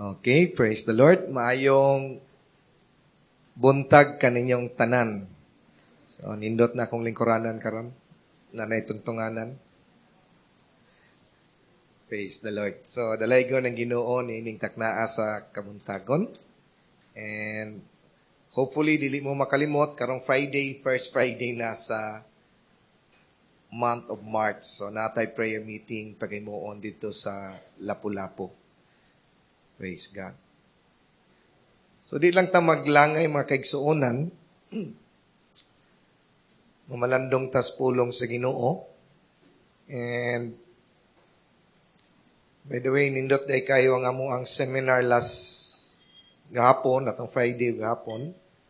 Okay, praise the Lord. Maayong buntag kaninyong tanan. So, nindot na akong lingkuranan karon na naituntunganan. Praise the Lord. So, dalay ko ng Ginoo ni ining taknaa sa kabuntagon. And hopefully, dili mo makalimot, karong Friday, first Friday na sa month of March. So, natay prayer meeting pagaymoon dito sa Lapu-Lapu. Praise God. So, di lang ta maglangay mga kaigsuonan, mamalandong tas pulong sa Ginoo. And, by the way, nindot day kayo ang among seminar last gahapon, atong Friday gahapon.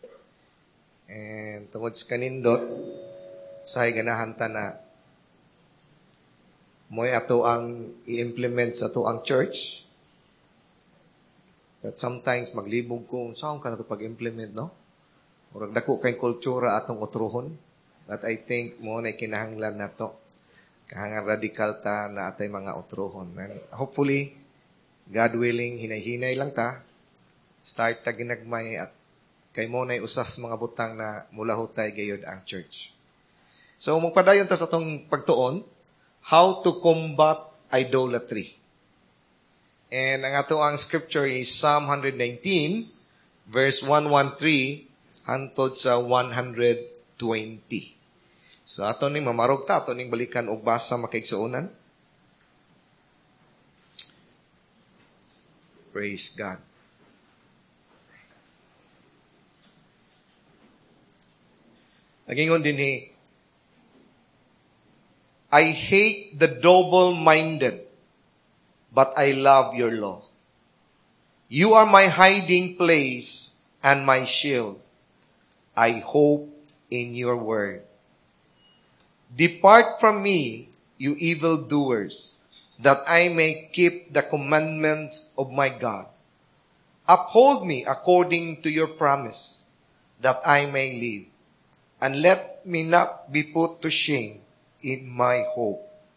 And, tungod sa kanindot, sahay ganahan ta na mo'y ato ang i-implement sa ato ang church. But sometimes, maglibog ko, saan ka na ito pag-implement, no? Murag dako kay kultura atong utrohon. But I think mo na kinahanglan na to. Kahangan radikal ta na atay mga utrohon. And hopefully, God willing, hinay-hinay lang ta. Start ta ginagmay at kay mo na usas mga butang na mula hutay gayod ang church. So, magpadayon ta sa itong pagtuon, how to combat idolatry. And ang ato ang scripture is Psalm 119, verse 113, hantod sa 120. So ato ning mamarog ta, ato ning balikan og basa makaigsuonan. Praise God. Nagingon din I hate the double-minded, but I love your law. You are my hiding place and my shield. I hope in your word. Depart from me, you evildoers, that I may keep the commandments of my God. Uphold me according to your promise, that I may live, and let me not be put to shame in my hope.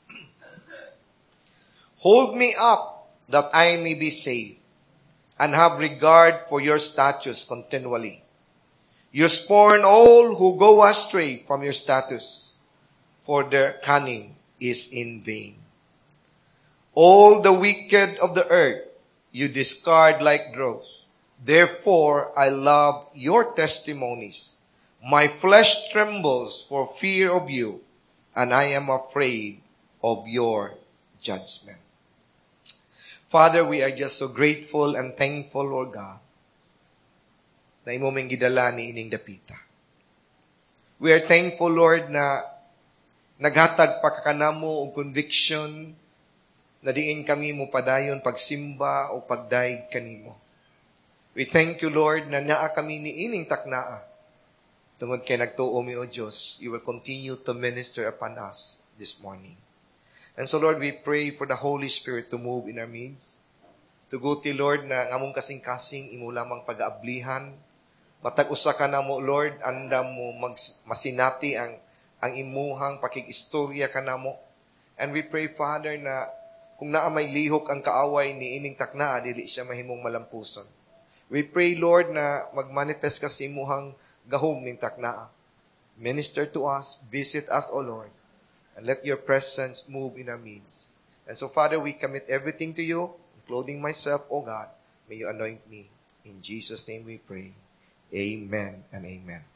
Hold me up, that I may be saved, and have regard for your statutes continually. You scorn all who go astray from your statutes, for their cunning is in vain. All the wicked of the earth you discard like dross. Therefore I love your testimonies. My flesh trembles for fear of you, and I am afraid of your judgment. Father, we are just so grateful and thankful, Lord God, na imo ming gidala ni ining dapita. We are thankful, Lord, na naghatag pa kanamo og conviction na diin kami mo padayon pagsimba o pagdaig kanimo. We thank you, Lord, na naa kami ni ining taknaa. Tungod kay nagtuo mi, O Diyos, you will continue to minister upon us this morning. And so, Lord, we pray for the Holy Spirit to move in our midst. Tuguti, Lord, na ngamong kasing-kasing imo lamang pag-aablihan. Matag-usa ka na mo, Lord, anda mo masinati ang imuhang pakig-istorya ka na mo. And we pray, Father, na kung naa may lihok ang kaaway ni ining taknaa, dili siya mahimong malampuson. We pray, Lord, na magmanifest ka sa imuhang gahom ning taknaa. Minister to us, visit us, O Lord, and let your presence move in our midst. And so, Father, we commit everything to you, including myself, O God. May you anoint me. In Jesus' name we pray. Amen and amen.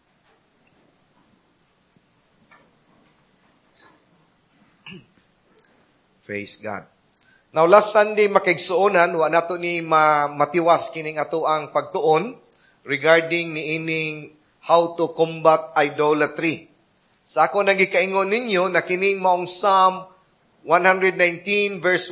Praise God. Now, last Sunday, makaigsuonan, wa nato ni matiwas kining ato ang pagtuon regarding ni ining how to combat idolatry. Sa ako nagikaingon ninyo, na kining maong Psalm 119 verse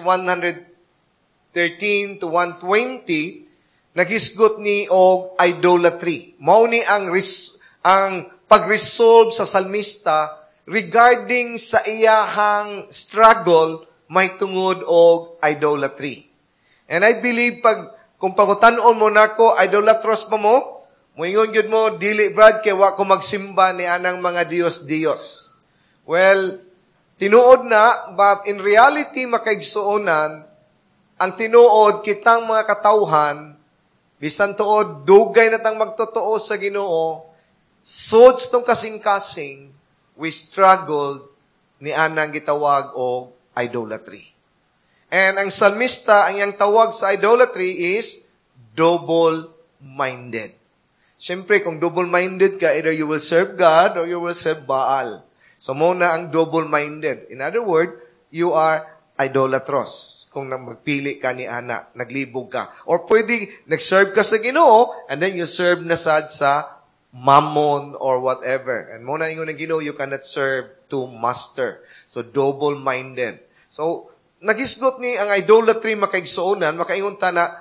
113 to 120, nagisgot ni og idolatry. Mao ni ang pag-resolve sa salmista regarding sa iyahang struggle may tungod og idolatry. And I believe kung pangutan-on mo nako, idolatrous pa mo, moingon gyud mo, dili brad, kay wa ko magsimba ni anang mga Diyos. Well, tinuod na, but in reality, makaigsuonan, ang tinuod kitang mga katawhan, bisan tuod, dugay na tang magtotoo sa Ginoo, suds tong kasing-kasing, we struggled ni anang gitawag o idolatry. And ang salmista, ang iyang tawag sa idolatry is double-minded. Siyempre, kung double-minded ka, either you will serve God or you will serve Baal. So, muna ang double-minded. In other words, you are idolatrous. Kung magpili ka ni Ana, naglibog ka. Or pwede, nag-serve ka sa Ginoo, and then you serve na sad sa mammon or whatever. And muna yung Ginoo, you cannot serve to master. So, double-minded. So, nagisgot ni ang idolatry makaigsuonan, makaingunta na,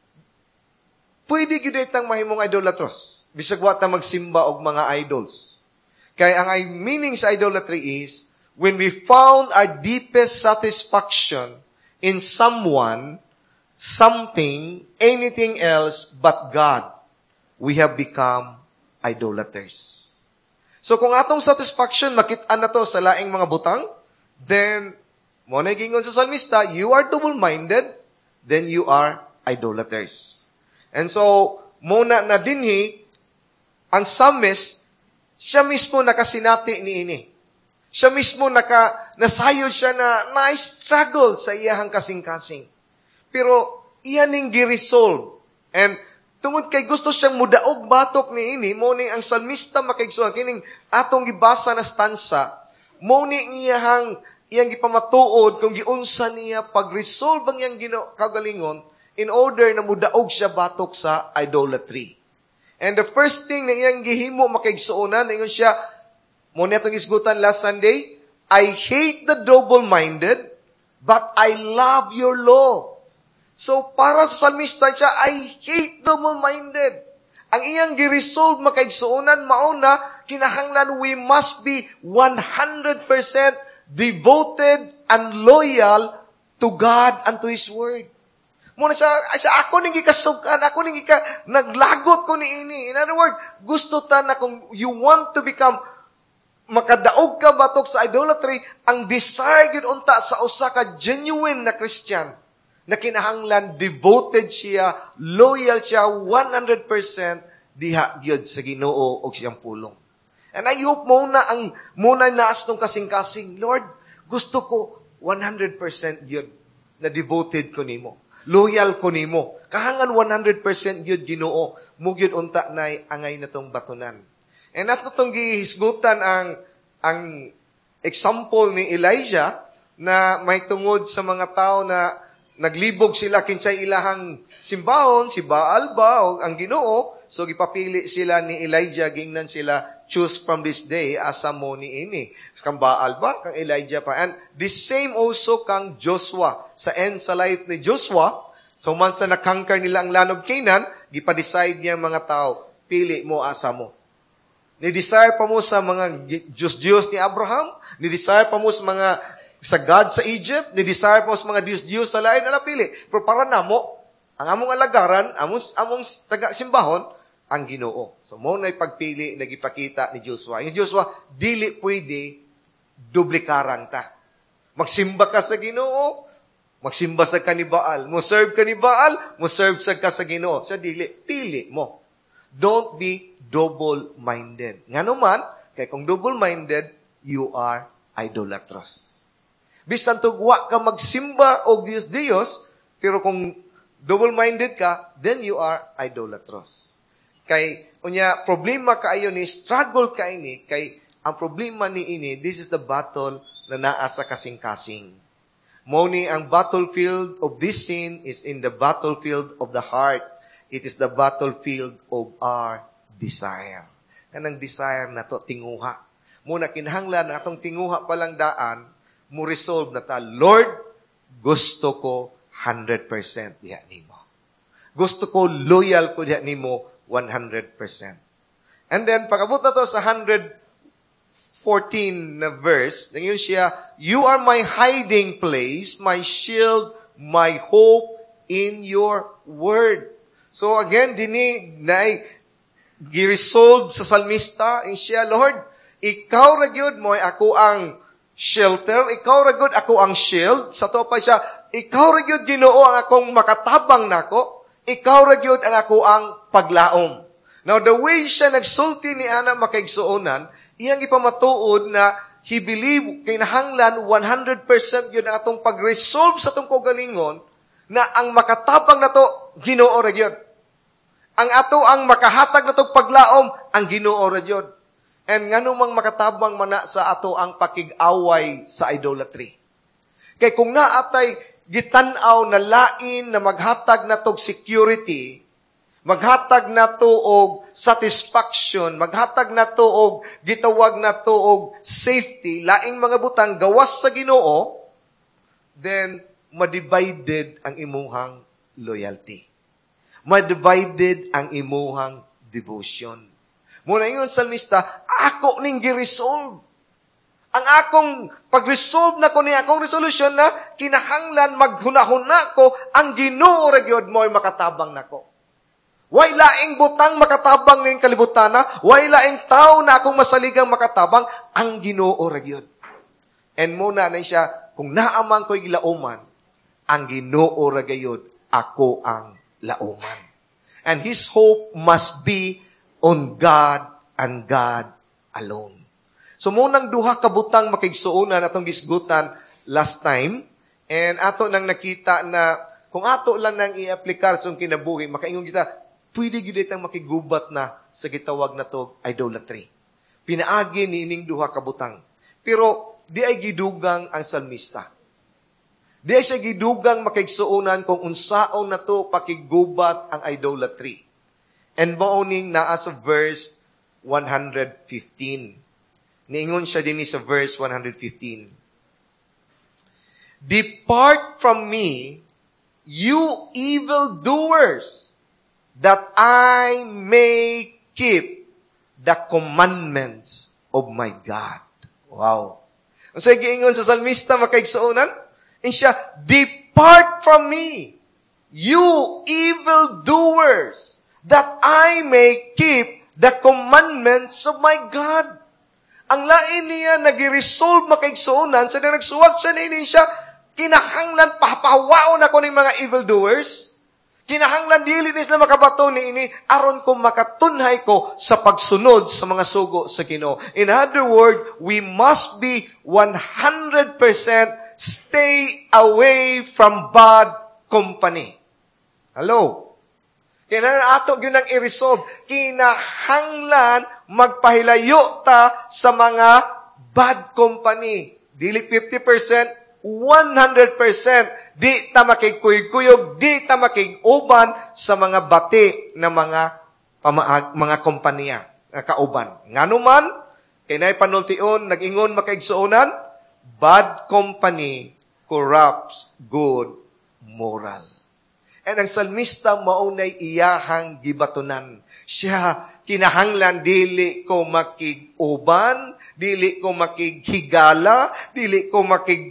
pwede gidaytang mahimong idolatros. Bisag wa ta magsimba og mga idols. Kaya ang meaning sa idolatry is, when we found our deepest satisfaction in someone, something, anything else but God, we have become idolaters. So kung atong satisfaction, makita na to sa laing mga butang, then, mo na gingon sa salmista, you are double-minded, then you are idolaters. And so, muna na dinhi, ang psalmist, siya mismo nakasinati ni ini. Siya mismo nasayod siya na na-struggle sa iyahang kasing-kasing. Pero, iyaning gi-resolve. And, tungod kay gusto siyang mudaog batok ni ini, mo ni ang salmista makaigsuhan, kining atong gibasa na stanza, mo ni iyang gipamatuod kung giunsa niya pag-resolve ang iyang kagalingon in order na mudaog siya batok sa idolatry. And the first thing na iyang gihimo makaigsuonan, ingon siya, muna itong isgutan last Sunday, I hate the double-minded, but I love your law. So, para sa salmista siya, I hate double-minded. Ang iyang giresolve makaigsuonan, mauna, kinahanglan we must be 100% devoted and loyal to God and to His Word. Muna siya ako nang gikasukan, ako nang naglagot ko ni ini. In other words, gusto ta na kung you want to become, makadaog ka batok sa idolatry, ang desire yun unta sa usa ka genuine na Christian, na kinahanglan, devoted siya, loyal siya, 100% diha gyud sa Ginoo o siyang pulong. And I hope muna naas tong kasing-kasing, Lord, gusto ko 100% yun na devoted ko nimo. Loyal ko nimo. Kahangan 100% yun Ginoo. Mugyud unta na angay na tong batunan. And ato tong gihisgutan ang example ni Elijah na may tungod sa mga tao na naglibog sila kinsay ilahang simbahon, si Baal ba o ang Ginoo. So gipapili sila ni Elijah, gingnan sila, choose from this day asa mo ni ini. Kang Baal ba? Kang Elijah pa. And the same also kang Joshua. Sa end sa life ni Joshua, so once na nakonquer nila ang lanog Canaan, gipa-decide niya mga tao, pili mo asa mo. Ni-desire pa mo sa mga Diyos ni Abraham, ni-desire pa mo sa God sa Egypt, ni-desire pa mo sa mga Diyos sa lain, pili. Pero para namo, ang among alagaran, among taga-simbahon, ang Ginoo. So, mo na pagpili na gipakita ni Joshua. Yung Joshua, dili pwede duplikaran ta. Magsimba ka sa Ginoo, magsimba sa Baal. Mo serve ka ni Baal, mo serve ka sa Ginoo. Sa dili, pili mo. Don't be double-minded. Nga naman, kaya kung double-minded, you are idolatrous. Bisan tugwa ka magsimba o Diyos, pero kung double-minded ka, then you are idolatrous. Kay, problema kaayo ni, struggle ka ini, kay, ang problema ni ini, this is the battle na naa sa kasing-kasing. Moni, ang battlefield of this sin is in the battlefield of the heart. It is the battlefield of our desire. Kanang desire na to, tinguha. Muna, kinahanglan na atong tinguha palang daan, mo resolve na ta, Lord, gusto ko 100% diha nimo. Gusto ko loyal ko diha nimo 100%. And then, pagabot na to sa 114 na verse, nangyun siya, you are my hiding place, my shield, my hope in your word. So again, gi-resolve sa salmista, in siya, Lord, ikaw ra gyud mo, ako ang shelter, ikaw ra gyud ako ang shield. Sa to pa siya, ikaw ra gyud Ginoo ang akong makatabang nako. Ikaw ra gyud ang ako ang paglaom. Now, the way siya nagsulti ni Ana makaigsuonan, iyang ipamatuod na he believe, kinahanglan 100% yun ang atong pag-resolve sa itong kaugalingon na ang makatabang na to, Ginoo ra gyud. Ang ato ang makahatag na itong paglaom, ang Ginoo ra gyud. And nga numang makatabang mana sa ato ang pakig-away sa idolatry. Kay kung naatay gitanaw na lain na maghatag na tog security, maghatag na to og satisfaction, maghatag na to og gitawag na to og safety, laing mga butang gawas sa Ginoo, then madivided ang imuhang loyalty. Madivided ang imuhang devotion. Muna yun, salmista, ako ning gi-resolve. Ang akong pag-resolve na ko niya, akong resolution na kinahanglan maghunahuna ko, ang Ginoo ra gyud mo'y makatabang nako. Way laing butang makatabang ning kalibutana, way laing tao na akong masaligang makatabang, ang Ginoo ra gyud. And muna na siya, kung naaman ko'y gilauman, ang Ginoo ra gyud ako ang lauman. And his hope must be on God and God alone. So munang duha ka butang makigsuonan atong gisgutan last time, and ato nang nakita na kung ato lang nang i-aplikar sa kinabuhi, makaingon kita, pwede gyud itang makigubat na sa gitawag na to idolatry. Pinaagi ni ining duha ka butang. Pero di ay gidugang ang salmista. Di ay siya gidugang makigsuonan kung unsaon na to pakigubat ang idolatry. And maoning naa sa verse 115. Niingon siya din sa verse 115. Depart from me, you evildoers, that I may keep the commandments of my God. Wow. Ang sa giingon sa salmista makaigsuonan, siya, depart from me, you evildoers, that I may keep the commandments of my God. Ang lain niya nag-resolve makaigsuonan, sa nagsuwag siya na siya, kinahanglan papawaon ako ng mga evildoers. Kinahanglan dili ni sila makabato ni ini, aron ko makatunhay ko sa pagsunod sa mga sugo sa Ginoo. In other words, we must be 100% stay away from bad company. Hello? Kinahanglan ato yun ang i-resolve. Kinahanglan magpahilayo ta sa mga bad company. Dili 50%, 100%. Di ta makikuyog-kuyog, di ta makiguban sa mga bati na mga kompanya, kauban. Nganuman, kinay panultion, nag-ingon makaigsuonan, bad company corrupts good moral. And ang salmista maunay iyahang gibatunan. Siya, kinahanglan, dili ko makig-uban, dili ko makighigala, dili ko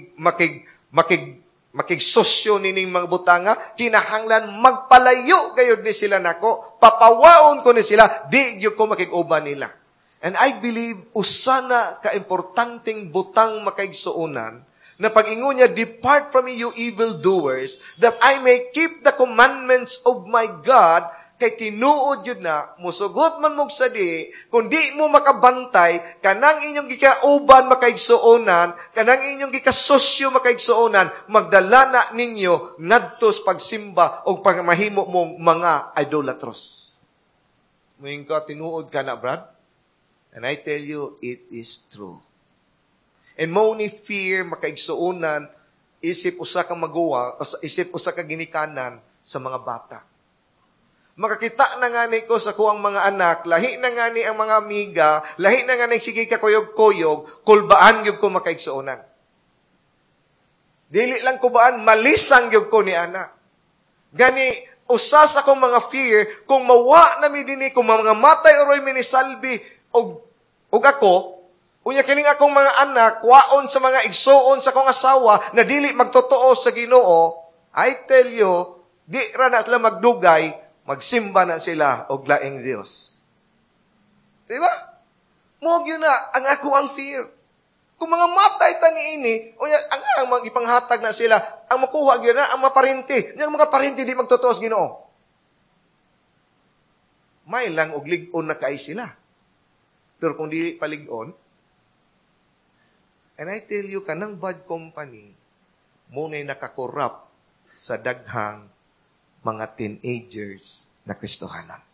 makigsosyo nining mga butanga, kinahanglan magpalayo gayud ni sila nako, papawaon ko ni sila, di gyud ko makig-uban nila. And I believe, usana ka-importanting butang makaigsuonan, na pag-ingon niya, depart from me, you evildoers, that I may keep the commandments of my God, kay tinuod yun na, musugot man mong sadi, kung di mo makabantay, kanang inyong gikauban makaigsuonan, kanang inyong gikasosyo makaigsuonan, magdala na ninyo ngadtos pagsimba o pagmahimo mong mga idolatros. Muing ka, tinuod ka na, Brad? And I tell you, it is true. And mo ni fear, makaigsuonan, isip usa ka magawa, isip usa ka ginikanan sa mga bata. Makakita na nga ni ko sa kuang mga anak, lahi na nga ni ang mga amiga, lahi na nga ni sige ka kuyog-kuyog, kulbaan yung ko makaigsuonan. Dili lang kubaan, malisang yung ko ni anak. Gani, usas akong mga fear, kung mawa na mi dini, kung mga matay oroy minisalbi, og ako, unya kining akong mga anak, waon sa mga igsuon sa akong asawa, na dili magtotoo sa Ginoo, I tell you, di ra na sila magdugay, magsimba na sila og laing Dios. Diba? Mo yun na, ang ako ang fear. Kung mga matay taniini, o ang mga ipanghatag na sila, ang makuha gyud na ang maparinti. Yung mga parinti di magtutuos Ginoo. May lang og lig-on na kay sila. Pero kung di palig-on, and I tell you, kanang bad company, muna'y nakakorrupt sa daghang mga teenagers na Kristohanan.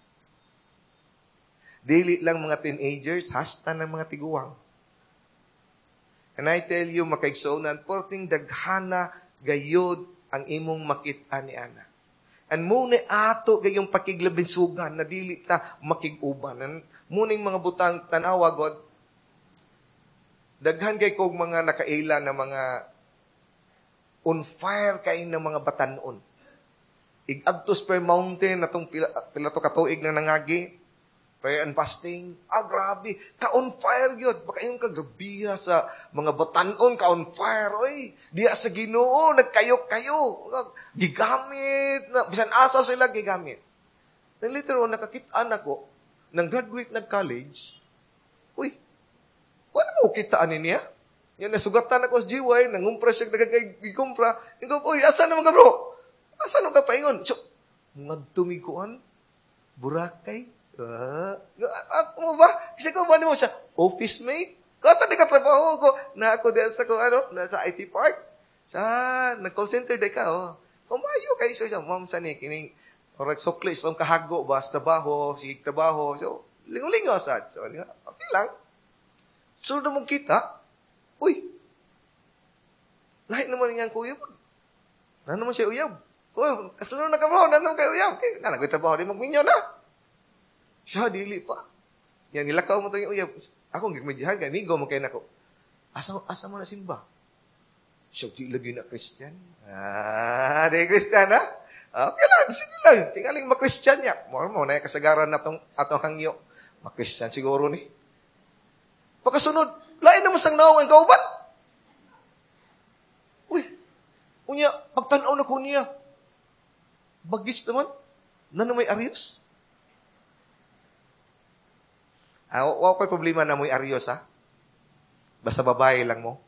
Dili lang mga teenagers, hasta ng mga tiguang. And I tell you, makaigsunan, porting daghana gayod ang imong makita ni Ana. And muna ato gayong pakiglabinsugan na dili ta makiguban. Muna yung mga butang tanawa, God, daghan kay kog mga nakaila na mga on fire kay ng mga batanon. Ig-agtos per mountain natong pila to katuig na nangagi. Prayer and fasting. Grabe. Ka-on fire yun. Baka yung kagabiha sa mga batanon, ka-on fire. Oy, diya sa Ginoo, nagkayo-kayo. Gigamit. Bisan asa sila, gigamit. Then later on, nakakitaan ako, nang graduate nag-college, uy, wala mo kitaan niya? Yan, nasugatan ako sa GY, nangumpra siya, nagkikumpra. Uy, asa naman ka bro? Asa naman ka paingon? So, mga tumikuan, Boracay, mo ba? Kasi ko ba mo siya? Office mate? Kasi di ka trabaho ko. Na ako din sa nasa IT park. Siya, nag-call center di ka, oh. Kumayo kayo siya. Ma'am, sani, kining, orak sukli, sa kahago, bas trabaho, sige trabaho. So, lingo-lingo sad. So, okay lang. So, na mong kita, uy, lahat naman niyang kuyab. Na naman siya uyab. Uy, kasalo na ka mo, na naman kayo uyab. Okay, na, nagtrabaho din magminyo na. Siya, dili pa. Yan, nilakaw mo ito yung uyab. Ako, gagmadyahan, amigo mo kayo na ko. Asa mo na simba? Siya, di lagi na Christian. Di Christian, ha? Okay lang, sige lang. Tingaling ma-Christian niya. Mo na kasagaran na atong hangyo. Ma-Christian siguro ni. Pagkasunod, lain naman sang naong ang kauban. Uy, unya, pagtanaw na ko niya. Bagis naman. Na may arios. Wala pa problema na mo'y arios, ha? Basta babae lang mo.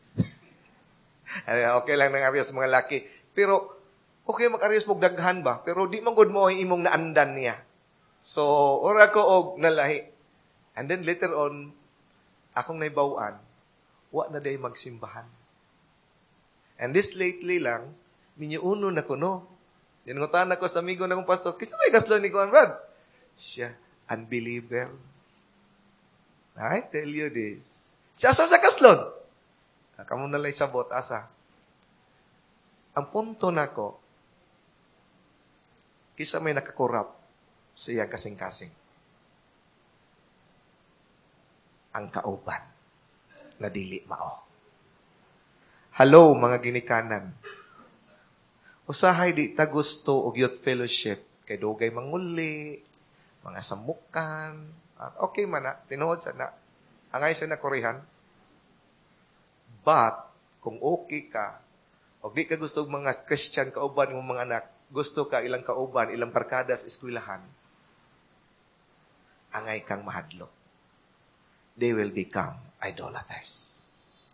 Okay lang ng arios mga laki. Pero, okay mag-arios mo daghan ba? Pero di man good mo ang imong naandan niya. So, ora ko og nalahi. And then later on, akong naibawaan, wa na day magsimbahan. And this lately lang, minyuuno na ko, no? Dinungutan ako sa amigo na kong pastor, kisa may kaslo ni Kuan Brad? Siya, unbeliever. I tell you this. Siya sa kaslon. Kamu na lang sabot, asa. Ang punto na ko, kisa may nakakorap sa iyang kasing-kasing. Ang kauban na dili mao. Hello, mga ginikanan. Usahay di ta gusto og youth fellowship kay dugay manguli, mga samukan. Okay man na, tinuod sa na. Angay sa nakurihan. But, kung okay ka, o di ka gusto mga Christian kauban ng mga anak, gusto ka ilang kauban, ilang barkada sa eskwelahan, angay kang mahadlok. They will become idolaters.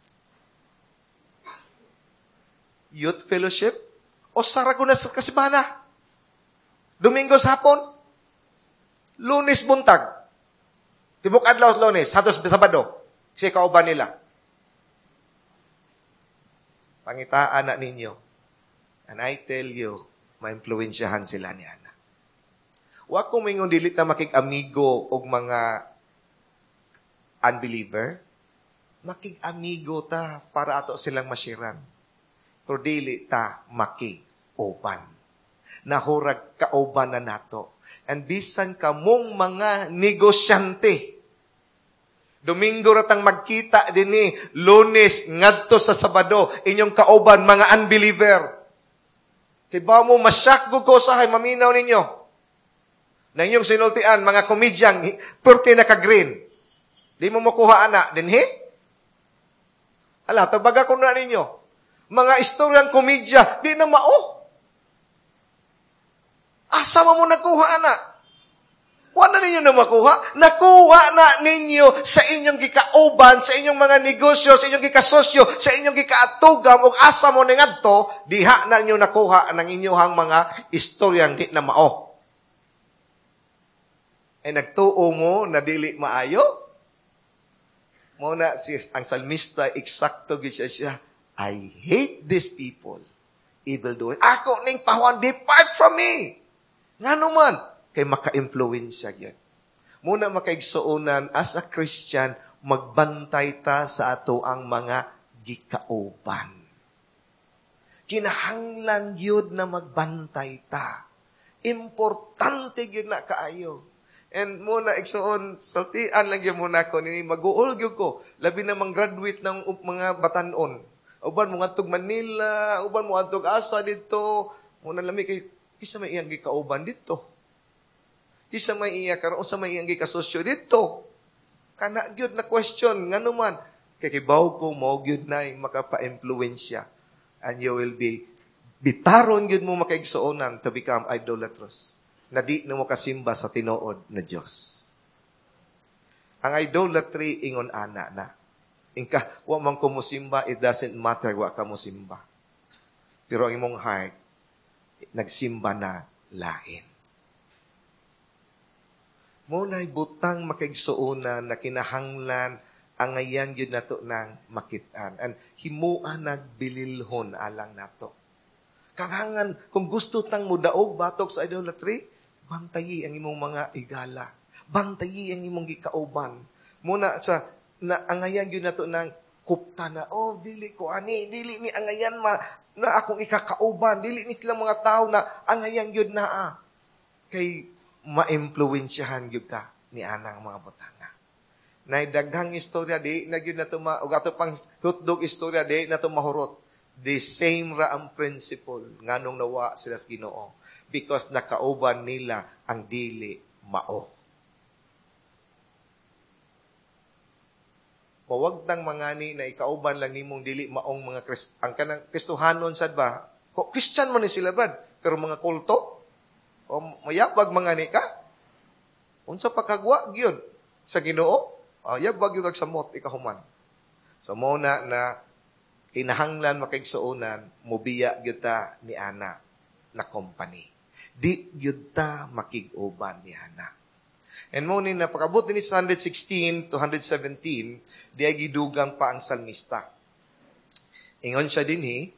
Youth fellowship, o sara ko na sa kasimana. Domingo sa hapon, Lunes buntag. Tibok adlaw sa Lunes, Santos Sabado, si kauban nila. Pangitaan na ninyo. And I tell you, ma-influensyahan sila ni Ana. Wa ko mingon dili ta makig-amigo og mga unbeliever. Makig-amigo ta para ato silang mashiran. Pero dili ta makig-uban. Nahurag kauban na nato. And bisan kamong mga negosyante, Domingo ratang magkita din ni Lunes ngadto sa Sabado, inyong kauban mga unbeliever. Kay ba mo masyakgo ko sahay maminaw ninyo. Na inyong sinultian, mga komedyang, purti na ka-green. Di mo makuha ana, dinhi? Ala, tabaga ko na ninyo. Mga istoryang komedya, di na mao. Asa mo nakuha ana? Wala ninyo na makuha. Nakuha na ninyo sa inyong gikauban, sa inyong mga negosyo, sa inyong gikasosyo, sa inyong gikaatugam, o asa mo ningadto, diha na ninyo nakuha ang inyong mga istoryang di na mao. Ay nagtuo mo na dili maayo? Muna ang salmista, eksakto siya. I hate these people, evildoers. Ako ning pahuan, depart from me. Nga naman, kay maka-influensya yan. Muna makaigsuunan, as a Christian, magbantay ta sa ato ang mga gikauban. Kinahanglan yun na magbantay ta. Importante yun na kaayo. And muna, igsuon, saltian lang yun muna ko, mag-uol yun ko, labi namang graduate ng mga batanon. Uban mo atog Manila, uban mo atog asa dito, muna lami kay, isa may iyang gikauban dito. Isa may iya karon sa may iyang gikasosyo dito. Kana gyud na question ngano man kay kibaw ko mo gyud na makapa-impluwensya, and you will be bitaron gyud mo makaigsuonan to become idolatrous. Na di na mo kasimba sa tinuod na Dios. Ang idolatry ingon ana na. Ingka wa man ko mosimba, it doesn't matter wa ka mosimba. Pero ang imong heart nagsimba na lain. Muna'y butang makaigsuunan na kinahanglan ang ngayon yun nato nang makitaan. And himuan nagbililhon alang nato. Kangangan, kung gusto tang mudaog batok sa idolatry, bantayi ang imong mga igala. Bantayi ang imong gikauban. Muna sa, na ang ngayon yun nato nang kupta na, oh, dili ko ani, dili ni ang ngayon na akong ikakauban, dili ni silang mga tao na ang ngayon yun na kay ma-impluwensyahan gyud ka ni anang mga butanga. Nay daghang istorya di na gyud nato ug ato pang hutdog istorya di nato mahurot. The same ra ang principle nganong nawa sila sa Ginoo because nakauban nila ang dili mao. Mawag tang mangani na ikauban lang nimong dili maong mga ang kanang Kristohanon sad ba? Christian man ni sila bad, pero mga kulto o mayabag mangani ka? Unsa pagkagwa gyud sa Ginoo? Yabag yung kagsamot ikahuman. So muna na kinahanglan makaigsuonan mobiya gyud ta ni ana na company. Di gyud ta makig-uban ni ana. And mo ni napakabot ni 116 to 117, di ay gidugang pa ang salmista. Ingon siya dinhi,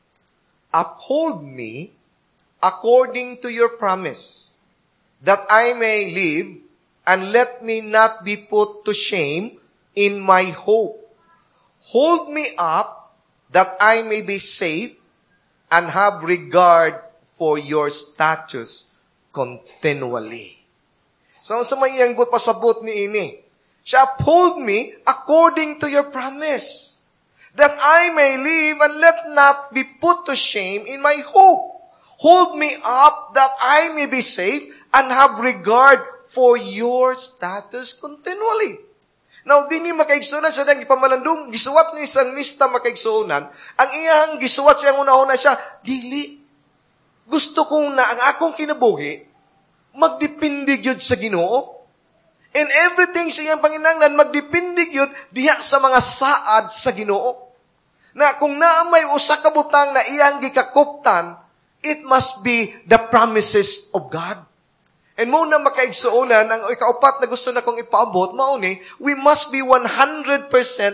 uphold me according to your promise, that I may live, and let me not be put to shame in my hope. Hold me up, that I may be safe, and have regard for your statutes continually. So, sa may iyanggot pasabot ni ini, siya, uphold me according to your promise, that I may live, and let not be put to shame in my hope. Hold me up that I may be safe and have regard for your status continually. Now, di ni makaigsunan sa dang ipamalandong, gisuwat ni salmista makaigsunan, ang iyang gisuwat siyang una-una siya, dili. Gusto kong na ang akong kinabuhi, magdipindig yun sa Ginoo. And everything sa iyang Panginahanglan, magdipindig yun diha sa mga saad sa Ginoo. Na kung naamay usa ka butang na iyang gikakuptan, it must be the promises of God. And muna makaigsuunan, ang ikaupat na gusto na kong ipaabot, mauni, we must be 100%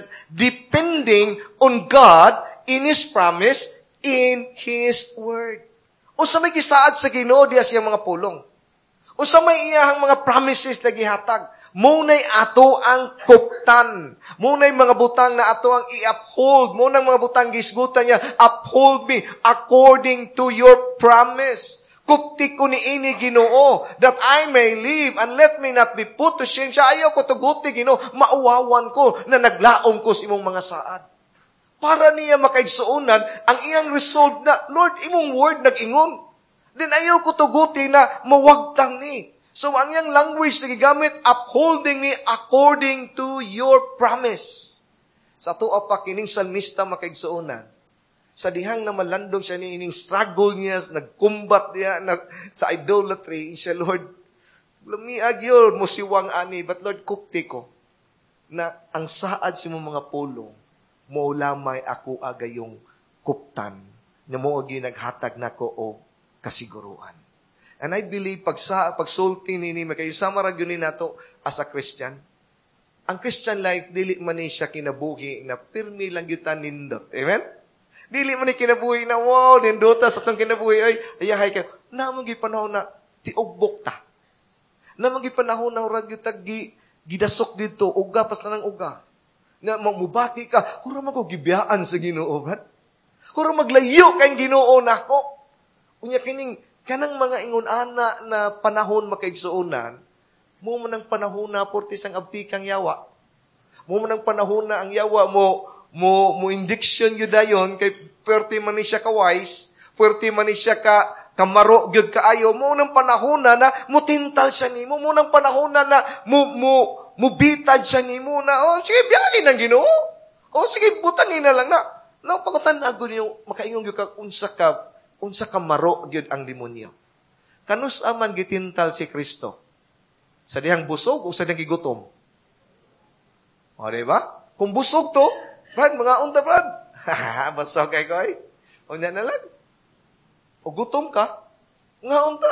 depending on God in His promise, in His Word. O sa may gisaad sa Ginoo diha siyang mga pulong. O sa may iyahang mga promises na gihatag. Muna'y ato ang kuptan. Muna'y mga butang na ato ang i-uphold. Muna'y mga butang gisgutan niya, uphold me according to your promise. Kupti ko ni ini Ginoo, that I may live and let me not be put to shame. Siya ayaw ko tuguti Ginoo, mauwawan ko na naglaom ko sa imong mga saad. Para niya makaigsuunan ang iyang resolve na, Lord, imong word nag-ingon. Then ayaw ko tuguti na mawagtang ni. So, ang iyang language na gigamit, upholding me according to your promise. Sa tuwa pa, kining salmista makaigsuunan. Sa dihang na malandong siya niining struggle niya, nagkumbat niya sa idolatry, siya, Lord, Lumiag yun, musiwang ani. But Lord, kupti ko na ang saad sa mga pulong, mo lamay ako agayong kuptan na mo ginaghatag nako o kasiguruan. And I believe pagsulti nini makayo sama ra gyud nato as a Christian. Ang Christian life dili man ni siya kinabuhi na pirmi lang gyud ta nindot. Amen? Dili man ni kinabuhi na wow nindota sa tong kinabuhi ay ayahay ka. Namo gyud panahon na tiugbok ta. Namo gyud panahon na ura gyud tag gidasok dito uga pas na ng uga. Na mamubati ka, hura man ko gibiyaan sa Ginoo, man. Hura maglayo kayong Ginoo nako. Unya kining kanang mga ingon ana na panahon makaigsuonan, mo man ang panahon na portis ang abtikang yawa. Mo man ang panahon na ang yawa mo indiction gyud dayon kay puwerte man ni siya ka wise, puwerte man ni siya ka kamaro gyud kaayo. Mo nang panahon na mutintal siya nimo, mo nang panahon na mubitad siya nimo na, sige, biyahin ang Ginoo. Sige, butangin na lang na. Pagutan na niyo, makaingon gyud ka, unsa ka maro gyud ang demonyo. Kanus aman gitintal si Kristo. Sa dihang busog o sa dihang gigutom? O, diba? Kung busog to, Brad, mga unta, Brad. Busog kay ko, eh. Unya na lang. O gutom ka, nga unta.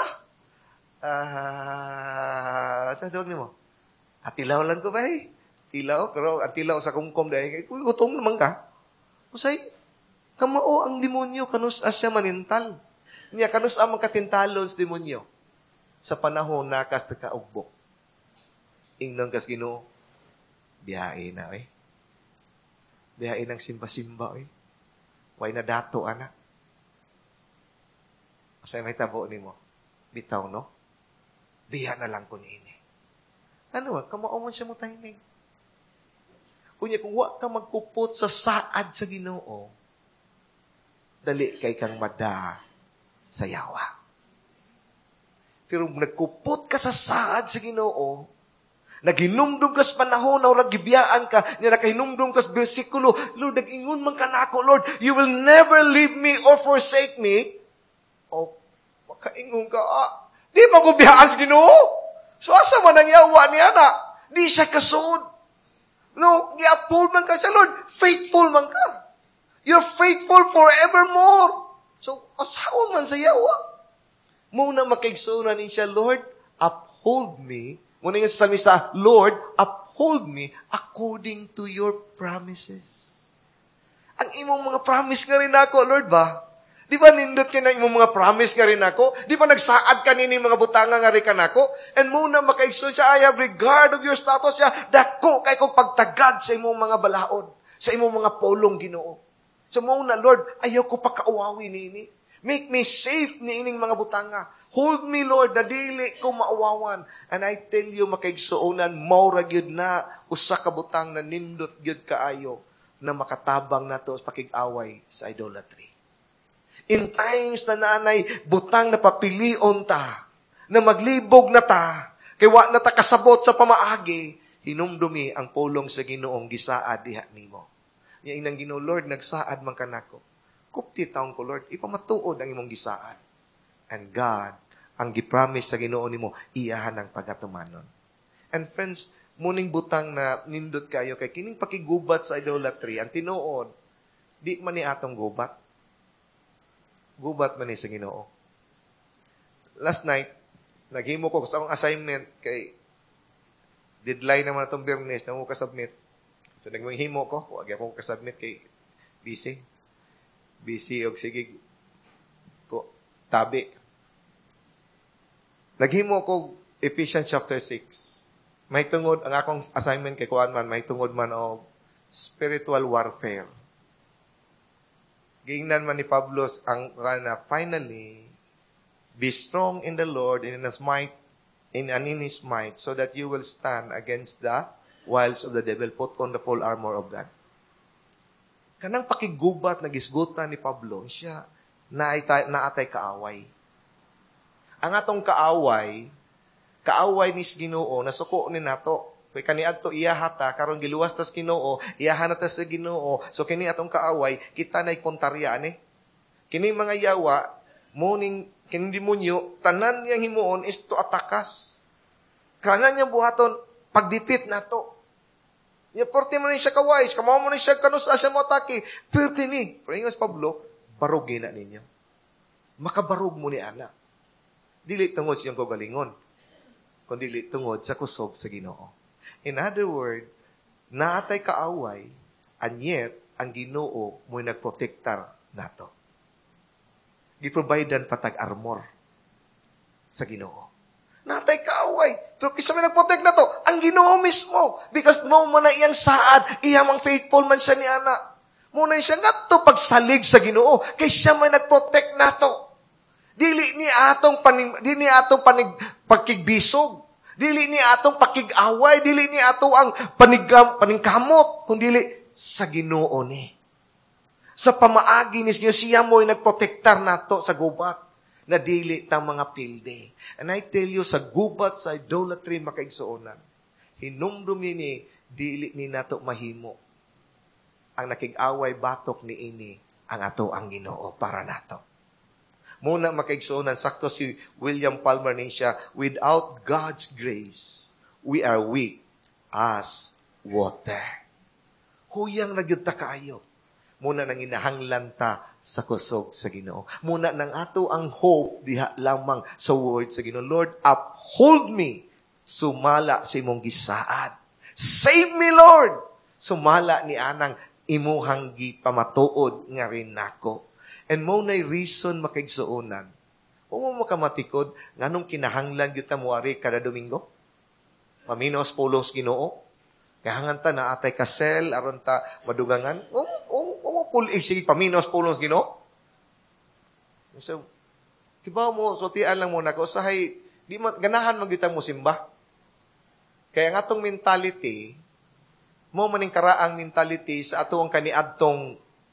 Sa tawag ni mo? Atilaw lang ko ba eh? Tilaw, pero atilaw sa kumkom dahil kung gutom naman ka, usay, kamao ang demonyo, kanus asya manintal. Niya, kanus amang katintalon sa demonyo. Sa panahon na kas nakaugbok. Ingnon kas Ginoo, biyahe na eh. Biyahe ng simba-simba eh. Way na dato, anak. Asay may tabo ni mo. Bitaw, no? Diya na lang ko niini. Ano, kamao mo siya mo timing. Kunya, kung wa ka magkupot sa saad sa Ginoo, dali kay kang mada sa yawa. Pero nagkupot ka sa saad sa Ginoo, naghinumdum ka sa panahon na gibiyaan ka, niya nakahinumdum ka sa bersikulo, Lord, nag-ingon man ka na ako, Lord, you will never leave me or forsake me. Makaingon ka, di magubiyaan sa Ginoo. So, asa man ang yawa ni Ana? Di siya kasood. No, i-uphold man ka siya, Lord. Faithful man ka. You're faithful forevermore. So, asawa man sa yawa. Muna makaigsunan niya, Lord, uphold me. Muna yung sa misa, Lord, uphold me according to your promises. Ang imong mga promise nga rin ako, Lord ba? Di ba nindot ka na imong mga promise nga rin ako? Di ba nagsaad ka nini mga butanga nga rin ka nako? And muna makaigsoon siya, I have regard of your status siya, dako kay kong pagtagad sa imong mga balaod, sa imong mga polong Ginoo. So muna, Lord, ayaw ko pakauawi nini. Make me safe ni ining mga butanga. Hold me, Lord, na dili ko mauwawan. And I tell you, makaigsuonan, maura gyud na, usa ka butang na nindot gyud kaayo, na makatabang na to sa pakig-away sa idolatry. In times na nanay, butang na papilion ta, na maglibog na ta, kay wa na ta kasabot sa pamaagi, hinumdumi ang pulong sa Ginoong gisaad diha nimo. Yang inang Ginoo, Lord, nagsaad man kanako. Kupti taong ko, Lord, ipamatuod ang imong gisaad. And God, ang gipromise sa Ginoo nimo, iyahan ang pagatumanon. And friends, muning butang na nindot kayo, kay kining pakigubat sa idolatry, ang tinuod, di man ni atong gubat. Gubat man ni sa Ginoo. Last night, naghimo ko sa akong assignment kay deadline naman itong Biyernes na mo kasubmit. So, naghimo ko. Huwag akong kasubmit kay busy. Busy og sige ko tabi. Naghimo ko Ephesians chapter 6. May tungod, ang akong assignment kay kuan man, may tungod man og spiritual warfare. Giingnan man ni Pablo ang na finally, be strong in the Lord and in His might, so that you will stand against the wiles of the devil. Put on the full armor of God. Kanang pakigubat na gisgutan ni Pablo, siya naatay kaaway. Ang atong kaaway ni Ginoo, nasuko ni nato. Kay kaniadto iyahata karon giluwas tas Ginoo, iyahan ta sa Ginoo. So kini atong kaaway, kita nay kontarya ani. Kini mga yawa, muning kini demonyo, tanan yang himuon is to atakas. Kaya niya buhaton, pag-defeat na to. Ya, porti mo na siya kawais, kamaw mo na siya kanus asya mo atake, perti ni. Pero yung Pablo, barugin na ninyo. Makabarug mo ni Ana. Dili tungod siyang kagalingon, kundi dili tungod sa kusog sa Ginoo. In other word, naatay kaaway, and yet, ang Ginoo mo'y nagprotektar nato. Giprovidean patag armor sa Ginoo. Natay kaaway, pero kisa may nagprotect na to, ang Ginoo mismo. Because mo man na iyang saad, iyamang faithful man siya ni Ana. Muna siya nga to pagsalig sa Ginoo, kay siya may nagprotect na to. Dili ni atong pagkigbisog. Dili ni atong pakig-away. Dili ni ato ang paningkamot. Kundi sa Ginoo ni. Sa pamaagi ni siya mo'y nagprotektar nato sa gubat na dili ta mga pilde. And I tell you, sa gubat, sa idolatry, makaigsuonan, hinumdum ni dili ni nato mahimo. Ang nakig-away batok ni ini ang ato ang Ginoo para nato. Muna makaigsuonan, sakto si William Palmer ni siya, without God's grace, we are weak as water. Huyang nagyud ta kaayo. Muna nang inahanglan ta sa kusog sa Ginoo. Muna nang ato ang hope diha lamang sa word sa Ginoo. Lord, uphold me. Sumala sa imong gisaad. Save me, Lord. Sumala ni anang imuhang gipamatuod nga rin nako. And mo na'y reason makaigsuonan. O mo makamatikod, nganong kinahanglan kita muari kada Domingo? Maminos pulos Ginoo. Kahangan ta na atay kasel, aron ta madugangan. O pulig, sige, paminos pulos Ginoo. So, kibaw mo, sotian lang muna ko, usahay, di ganahan magitang mo simba. Kaya nga itong mentality, mo maning karaang mentality sa ato ang kaniadtong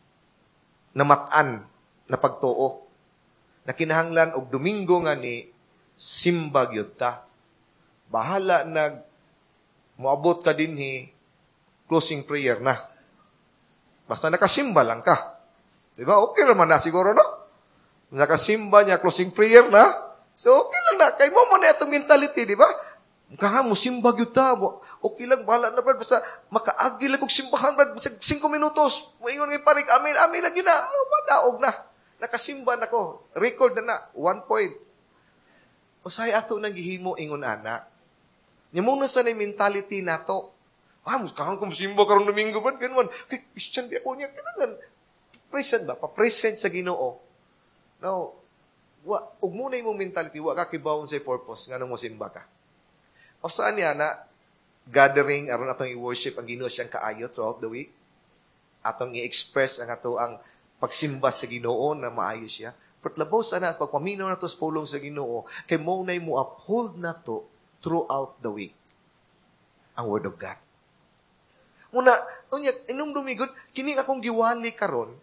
namatan na pagtuo. Na kinahanglan og Domingo nga ni simba gyud ta. Bahala moabot ka dinhi closing prayer na. Basta nakasimba lang ka. Diba? Okay naman na siguro, no? Nakasimba niya closing prayer na. So okay lang na. Kay mo na itong mentality, di ba? Kaha mo simba gyud ta. Okay lang, bahala na brad. Basta makaagi lang kong simbahan brad. Basta 5 minutos. Moingon ng parig, amin na gina. Madaog na. Nakasimba na ko. Record na 1 point. Usay ato nang gihimo ingon ana. Nya muna sa mentality nato. Kahang kung simba karong Domingo ba? Ganun. Kay Christian di ako niya. Kailangan. Present ba? Pa-present sa Ginoo. Now, ug muna yung mentality, wa ka kibawon sa purpose, nga nung mo simba ka. O saan niya na, gathering, aron atong i-worship ang Ginoo siyang kaayo throughout the week. Atong i-express ang ato ang pagsimba sa Ginoo na maayo siya. But labaw sana, pagpaminaw na to sa pulong sa Ginoo, kay mo na mo uphold na to throughout the week. Ang Word of God. Muna, inong dumigod, kining akong giwali karon.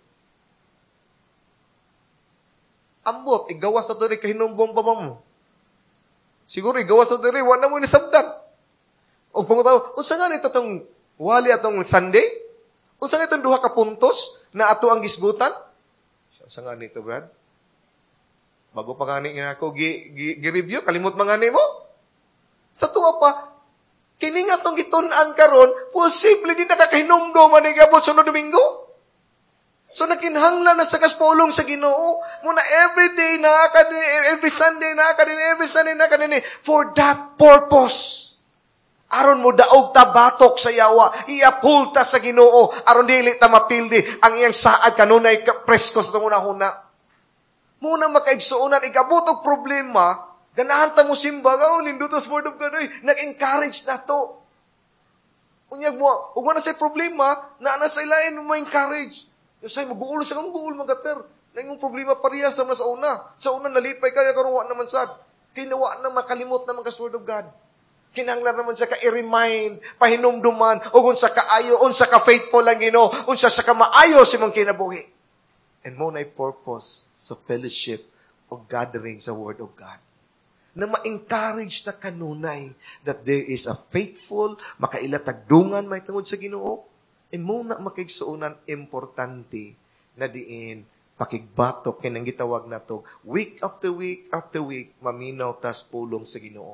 Ambot, igawas na to rin kahinumbong pa mo. Siguro, igawas na to rin, wala mo nisabdan. O pangutaw, unsa nga nito itong wali atong Sunday? Unsa nga itong 2 ka puntos na ato ang gisgutan? Unsa nga nito, Brad? Bago pa nga nga ako gi-review, kalimot mga ni mo. Sa tuwa pa, kini nga itong gitunan karon, posible din nakakahinumdo man ang gabot sunod Domingo. So nakinhanglan na sa kaspulong sa Ginoo, muna every day every Sunday every Sunday for that purpose. Aron mo daog ta batok sa yawa, i-uphold ta sa Ginoo, aron dili ta mapildi ang iyang saad kanunay presko sa tunahuna. Muna makaigsuonan igabot og problema. Ganahan ta mo simba, lindutos word of God, nag-encourage na to. Unyag mo, huwag mo na sa problema, na sa ilain mo encourage. Yung sa'yo, mag-uul sa mag-uul, magater. Na yung problema parehas naman sa una. Sa una, nalipay kaya karuwa naman sad. Kinawa na makalimot naman ka word of God. Kinanglan naman sa ka-i-remind, pahinumduman, o kung sa kaayo, unsa ka-faithful lang Ginoo, unsa sa ka-maayo si mong kinabuhi. And mo na'y purpose sa fellowship o gathering sa word of God. Na ma-encourage na kanunay that there is a faithful, makailatagdungan may tungod sa Ginoo. And muna makaigsuunan, importante na diin, pakigbatok, kinang gitawag na to, week after week, maminaw tas pulong sa Ginoo.